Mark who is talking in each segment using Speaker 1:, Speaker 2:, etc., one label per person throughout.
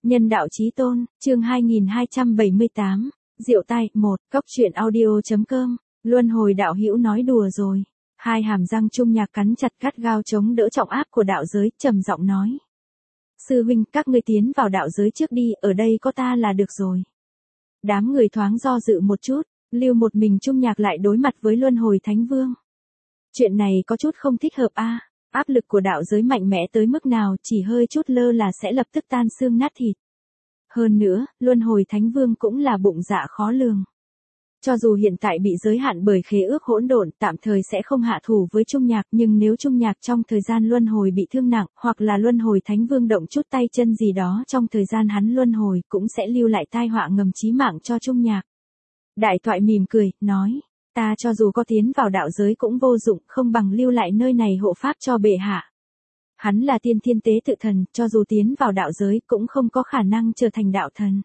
Speaker 1: Nhân đạo chí tôn, chương 2278, Diệu tai, 1, Cốc truyện audio.com, Luân hồi đạo hữu nói đùa rồi. Hai hàm răng Trung Nhạc cắn chặt gắt gao chống đỡ trọng áp của đạo giới, trầm giọng nói. Sư huynh, các ngươi tiến vào đạo giới trước đi, ở đây có ta là được rồi. Đám người thoáng do dự một chút, lưu một mình Trung Nhạc lại đối mặt với Luân hồi Thánh Vương. Chuyện này có chút không thích hợp a. Áp lực của đạo giới mạnh mẽ tới mức nào chỉ hơi chút lơ là sẽ lập tức tan xương nát thịt. Hơn nữa, Luân hồi Thánh Vương cũng là bụng dạ khó lường. Cho dù hiện tại bị giới hạn bởi khế ước hỗn độn, tạm thời sẽ không hạ thủ với Trung Nhạc, nhưng nếu Trung Nhạc trong thời gian luân hồi bị thương nặng, hoặc là Luân hồi Thánh Vương động chút tay chân gì đó trong thời gian hắn luân hồi, cũng sẽ lưu lại tai họa ngầm chí mạng cho Trung Nhạc. Đại Toại mỉm cười, nói, ta cho dù có tiến vào đạo giới cũng vô dụng, không bằng lưu lại nơi này hộ pháp cho bệ hạ. Hắn là tiên thiên tế tự thần, cho dù tiến vào đạo giới cũng không có khả năng trở thành đạo thần.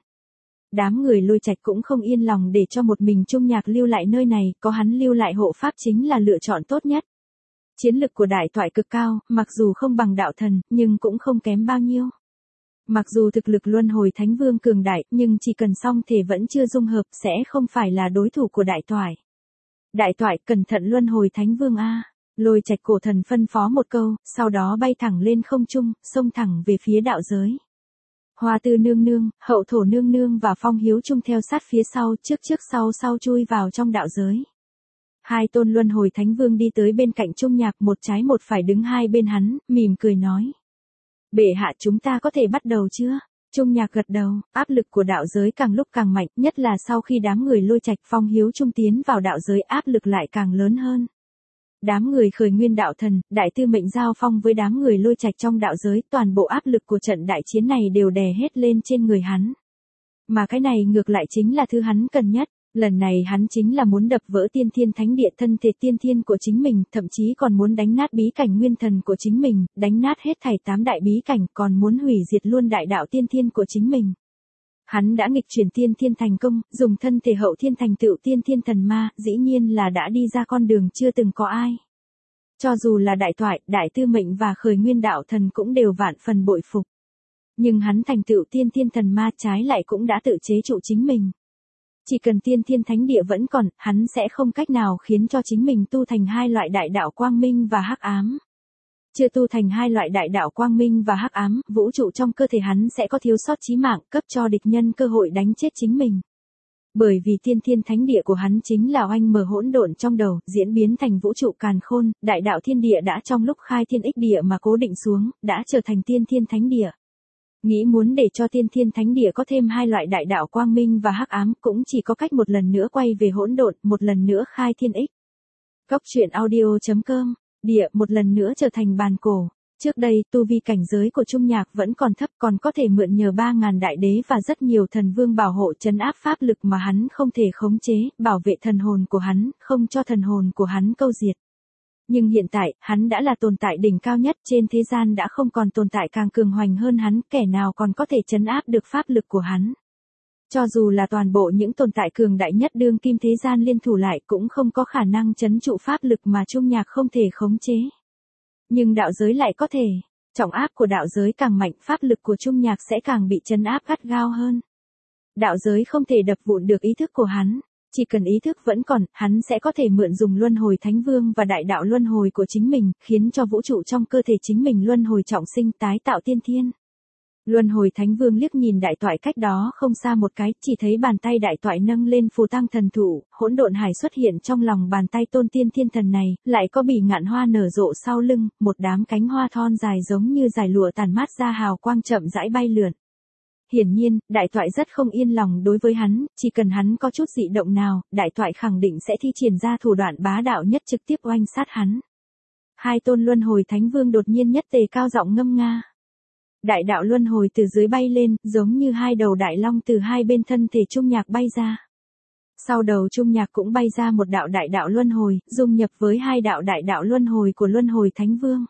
Speaker 1: Đám người Lôi Trạch cũng không yên lòng để cho một mình Trung Nhạc lưu lại nơi này, có hắn lưu lại hộ pháp chính là lựa chọn tốt nhất. Chiến lực của Đại Toại cực cao, mặc dù không bằng đạo thần, nhưng cũng không kém bao nhiêu. Mặc dù thực lực Luân hồi Thánh Vương cường đại, nhưng chỉ cần song thể vẫn chưa dung hợp sẽ không phải là đối thủ của Đại Toại. Đại Toại, cẩn thận Luân hồi Thánh Vương a. Lôi Trạch cổ thần phân phó một câu, sau đó bay thẳng lên không trung, xông thẳng về phía đạo giới. Hoa Tư nương nương, Hậu Thổ nương nương và Phong Hiếu Trung theo sát phía sau, trước sau chui vào trong đạo giới. Hai tôn Luân hồi Thánh Vương đi tới bên cạnh Trung Nhạc, một trái một phải đứng hai bên hắn, mỉm cười nói. Bệ hạ, chúng ta có thể bắt đầu chưa? Trung Nhạc gật đầu, áp lực của đạo giới càng lúc càng mạnh, nhất là sau khi đám người Lôi Trạch Phong Hiếu Trung tiến vào đạo giới, áp lực lại càng lớn hơn. Đám người Khởi Nguyên đạo thần, Đại Tư Mệnh giao phong với đám người Lôi Trạch trong đạo giới, toàn bộ áp lực của trận đại chiến này đều đè hết lên trên người hắn. Mà cái này ngược lại chính là thứ hắn cần nhất. Lần này hắn chính là muốn đập vỡ tiên thiên thánh địa thân thể tiên thiên của chính mình, thậm chí còn muốn đánh nát bí cảnh nguyên thần của chính mình, đánh nát hết thảy 8 đại bí cảnh, còn muốn hủy diệt luôn đại đạo tiên thiên của chính mình. Hắn đã nghịch chuyển tiên thiên thành công, dùng thân thể hậu thiên thành tựu tiên thiên thần ma, dĩ nhiên là đã đi ra con đường chưa từng có ai. Cho dù là Đại Toại, Đại Tư Mệnh và Khởi Nguyên đạo thần cũng đều vạn phần bội phục. Nhưng hắn thành tựu tiên thiên thần ma trái lại cũng đã tự chế trụ chính mình. Chỉ cần tiên thiên thánh địa vẫn còn, hắn sẽ không cách nào khiến cho chính mình tu thành hai loại đại đạo quang minh và hắc ám. Chưa tu thành hai loại đại đạo quang minh và hắc ám, vũ trụ trong cơ thể hắn sẽ có thiếu sót chí mạng, cấp cho địch nhân cơ hội đánh chết chính mình. Bởi vì tiên thiên thánh địa của hắn chính là oanh mở hỗn độn trong đầu, diễn biến thành vũ trụ càn khôn, đại đạo thiên địa đã trong lúc khai thiên ích địa mà cố định xuống, đã trở thành tiên thiên thánh địa. Nghĩ muốn để cho tiên thiên thánh địa có thêm hai loại đại đạo quang minh và hắc ám, cũng chỉ có cách một lần nữa quay về hỗn độn, một lần nữa khai thiên ích. Cốc truyện audio.com, địa một lần nữa trở thành bàn cổ. Trước đây, tu vi cảnh giới của Trung Nhạc vẫn còn thấp, còn có thể mượn nhờ 3.000 đại đế và rất nhiều thần vương bảo hộ trấn áp pháp lực mà hắn không thể khống chế, bảo vệ thần hồn của hắn, không cho thần hồn của hắn câu diệt. Nhưng hiện tại, hắn đã là tồn tại đỉnh cao nhất, trên thế gian đã không còn tồn tại càng cường hoành hơn hắn, kẻ nào còn có thể trấn áp được pháp lực của hắn. Cho dù là toàn bộ những tồn tại cường đại nhất đương kim thế gian liên thủ lại cũng không có khả năng trấn trụ pháp lực mà Trung Nhạc không thể khống chế. Nhưng đạo giới lại có thể, trọng áp của đạo giới càng mạnh, pháp lực của Trung Nhạc sẽ càng bị trấn áp gắt gao hơn. Đạo giới không thể đập vụn được ý thức của hắn. Chỉ cần ý thức vẫn còn, hắn sẽ có thể mượn dùng Luân hồi Thánh Vương và đại đạo luân hồi của chính mình, khiến cho vũ trụ trong cơ thể chính mình luân hồi trọng sinh, tái tạo tiên thiên. Luân hồi Thánh Vương liếc nhìn Đại Toại cách đó không xa một cái, chỉ thấy bàn tay Đại Toại nâng lên phù tăng thần thụ, hỗn độn hải xuất hiện trong lòng bàn tay tôn tiên thiên thần này, lại có bỉ ngạn hoa nở rộ sau lưng, một đám cánh hoa thon dài giống như dải lụa tàn mát ra hào quang chậm rãi bay lượn. Hiển nhiên, Đại Toại rất không yên lòng đối với hắn, chỉ cần hắn có chút dị động nào, Đại Toại khẳng định sẽ thi triển ra thủ đoạn bá đạo nhất trực tiếp oanh sát hắn. Hai tôn Luân hồi Thánh Vương đột nhiên nhất tề cao giọng ngâm nga. Đại đạo luân hồi từ dưới bay lên, giống như hai đầu đại long từ hai bên thân thể Trung Nhạc bay ra. Sau đầu Trung Nhạc cũng bay ra một đạo đại đạo luân hồi, dung nhập với hai đạo đại đạo luân hồi của Luân hồi Thánh Vương.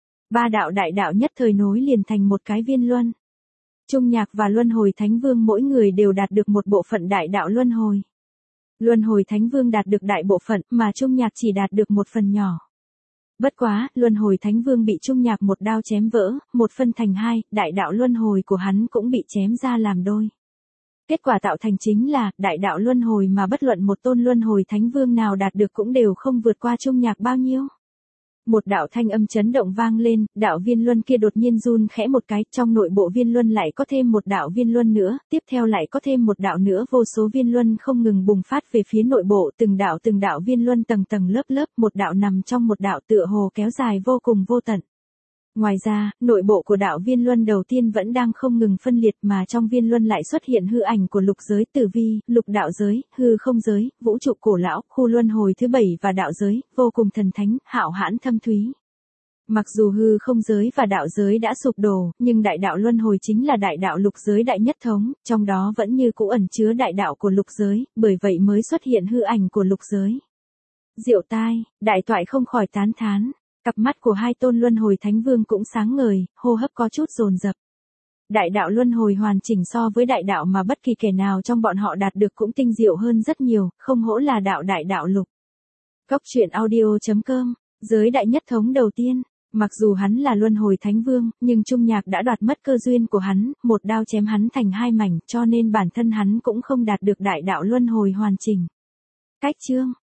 Speaker 1: Ba đạo đại đạo nhất thời nối liền thành một cái viên luân. Trung Nhạc và Luân hồi Thánh Vương mỗi người đều đạt được một bộ phận đại đạo luân hồi. Luân hồi Thánh Vương đạt được đại bộ phận, mà Trung Nhạc chỉ đạt được một phần nhỏ. Bất quá, luân hồi thánh vương bị Trung Nhạc một đao chém vỡ, một phân thành hai, đại đạo luân hồi của hắn cũng bị chém ra làm đôi. Kết quả tạo thành chính là, đại đạo luân hồi mà bất luận một tôn luân hồi thánh vương nào đạt được cũng đều không vượt qua Trung Nhạc bao nhiêu. Một đạo thanh âm chấn động vang lên, đạo viên luân kia đột nhiên run khẽ một cái, trong nội bộ viên luân lại có thêm một đạo viên luân nữa, tiếp theo lại có thêm một đạo nữa, vô số viên luân không ngừng bùng phát về phía nội bộ, từng đạo viên luân tầng tầng lớp lớp, một đạo nằm trong một đạo tựa hồ kéo dài vô cùng vô tận. Ngoài ra, nội bộ của đạo viên luân đầu tiên vẫn đang không ngừng phân liệt mà trong viên luân lại xuất hiện hư ảnh của lục giới tử vi, lục đạo giới, hư không giới, vũ trụ cổ lão, khu luân hồi thứ 7 và đạo giới, vô cùng thần thánh, hạo hãn thâm thúy. Mặc dù hư không giới và đạo giới đã sụp đổ, nhưng đại đạo luân hồi chính là đại đạo lục giới đại nhất thống, trong đó vẫn như cũ ẩn chứa đại đạo của lục giới, bởi vậy mới xuất hiện hư ảnh của lục giới. Diệu tai, đại toại không khỏi tán thán. Cặp mắt của hai tôn luân hồi thánh vương cũng sáng ngời, hô hấp có chút dồn dập. Đại đạo luân hồi hoàn chỉnh so với đại đạo mà bất kỳ kẻ nào trong bọn họ đạt được cũng tinh diệu hơn rất nhiều, không hổ là đại đạo lục. Cốc truyện audio.com, giới đại nhất thống đầu tiên, mặc dù hắn là luân hồi thánh vương, nhưng Trung Nhạc đã đoạt mất cơ duyên của hắn, một đao chém hắn thành hai mảnh, cho nên bản thân hắn cũng không đạt được đại đạo luân hồi hoàn chỉnh. Cách chương